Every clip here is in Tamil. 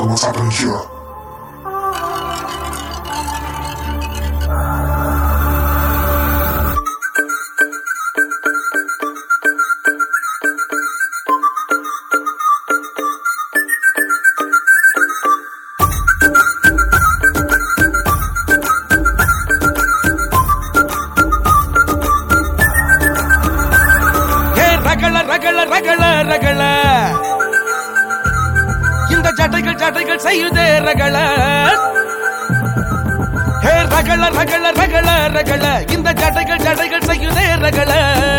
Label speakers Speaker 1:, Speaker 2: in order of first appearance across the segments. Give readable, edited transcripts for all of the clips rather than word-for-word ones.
Speaker 1: 跟我啥东西啊？
Speaker 2: ரகள இந்த ஜடைகள் செய்யுதே ரகள ஹே ரகள ரகள ரகள ரகள இந்த ஜடைகள் செய்யுதே ரகள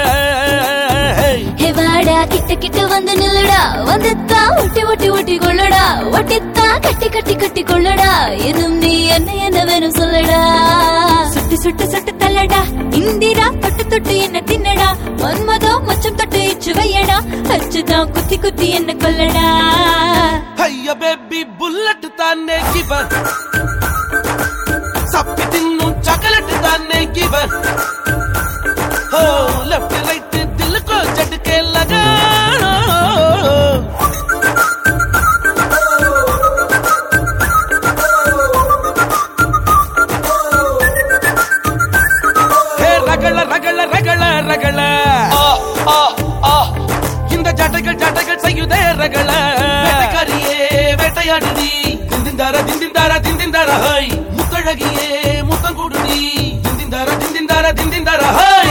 Speaker 3: ஹே வாடா கிட்ட கிட்ட வந்து நில்லுடா வந்துத்தா ஒட்டி கொள்ளடா ஒட்டித்தா கட்டி கொள்ளடா இன்னும் நீ என்ன வேணும் சொல்லடா சுட்டு தள்ளடா இந்திரா தொட்டு என்ன தின்னடா மன்மதோ மச்சம் தொட்டு இச்சு வையடா அச்சுதான் குத்தி என்ன கொல்லடா
Speaker 2: ஐயா பேபி புல்லட் தானே கிவர் சப்பி தின்னும் சாக்லேட் தானே கிவர் ஓ லெஃப்ட் ரைட் दिल को झटके लगा ரகள இந்த ஜடைகள் செய்யுதே ரகள வேட்டைக்காரியே வேட்டையாடுதி திந்திந்தார ஹை முத்தழகியே முத்தம் கொடுதி திந்திந்தார ஹை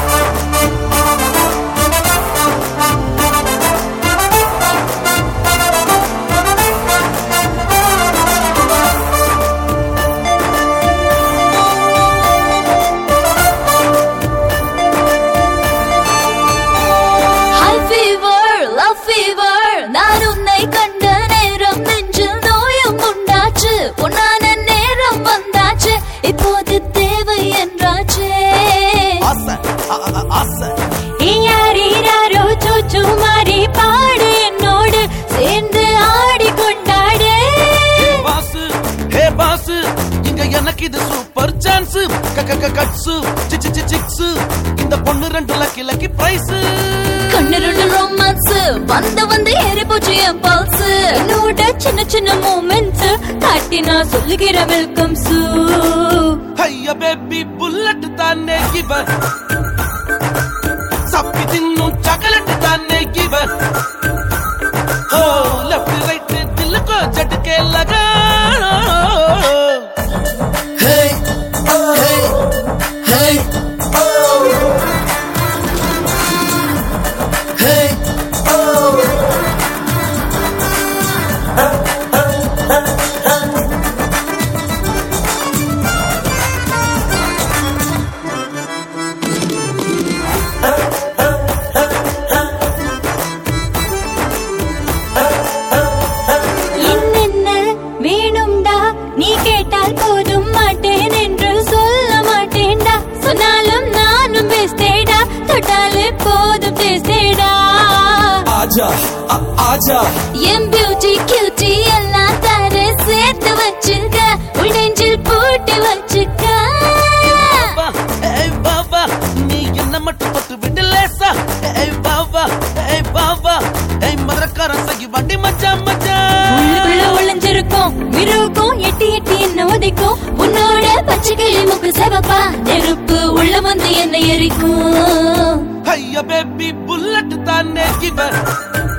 Speaker 2: எனக்கு இது சூப்பர் சான்ஸ் கட்ஸ் சிக்ஸ் இந்த பொண்ணு 2 லக்கி பிரைஸ்
Speaker 3: கண்ணு 2 ரொமான்ஸ் வந்து ஏறி போச்சு என் பல்ஸ் என்னோட சின்ன மூமெண்ட்ஸ் காட்டி நான் சொல்லுகிற வெல்கம்ஸ்
Speaker 2: ஐயா பேபி புல்லட் தானே கிவர் சப்பி தின்னும் சாக்லேட் தானே கிவர் ஓ லெஃப்ட் ரைட் दिल को झटके लगा
Speaker 3: நீ கேட்டால் போதும் மாட்டேன் என்று சொல்ல மாட்டேன்டா சொன்னாலும் நானும் பேசேடா தொட்டாலே போதும் பேசேடா
Speaker 2: ஆஜா
Speaker 3: என் பியூட்டி கியூட்டி எல்லாம் தர சேர்த்து வச்சுக்க உடஞ்சில் போட்டு வச்சுக்க
Speaker 2: பாபா நீ என்ன மட்டும் தொட்டு விட்டு லேசா பாபா மதுரக்காரன் சகி வண்டி மச்சான்
Speaker 3: ஒளிஞ்சிருக்கும் மிருகும் எட்டி என்ன உதைக்கும் உன்னோட பச்சை கிளி முக்கு செவப்பா நெருப்பு உள்ள வந்து என்ன எரிக்கும்
Speaker 2: ஐயா பேபி புல்லட் தானே கிவர்